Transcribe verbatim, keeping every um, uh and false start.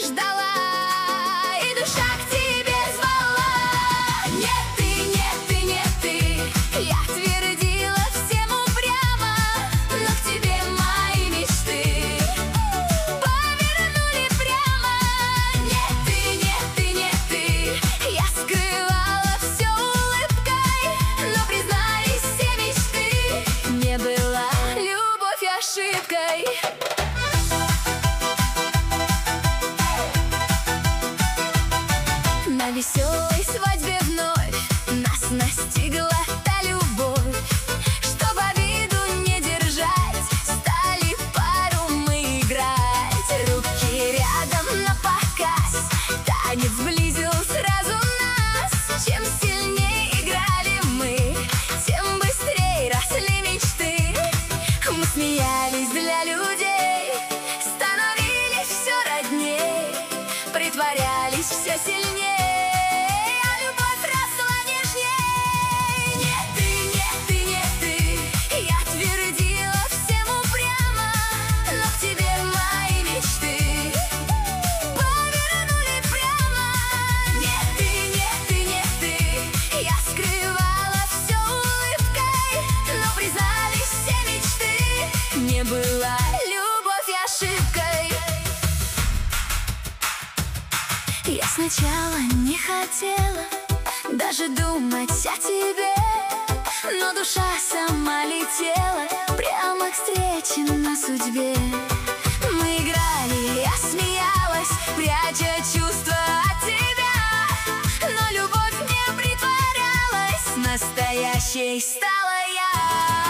ждала, и душа к тебе звала. Нет, ты, нет, ты, нет, ты. Я твердила всем упрямо, но к тебе мои мечты повернули прямо. Нет, ты, нет, ты, нет, ты. Я скрывала все улыбкой, но признались все мечты. Не была любовь ошибкой. На веселой свадьбе вновь нас настигла та любовь, чтоб обиду не держать, стали пару мы играть. Руки рядом напоказ, танец сблизил сразу нас. Чем сильнее играли мы, тем быстрее росли мечты. Мы смеялись для людей, становились все родней, притворялись все сильнее. Не была любовь ошибкой. Я сначала не хотела даже думать о тебе, но душа сама летела прямо к встрече на судьбе. Мы играли, я смеялась, пряча чувства от тебя, но любовь не притворялась, настоящей стала я.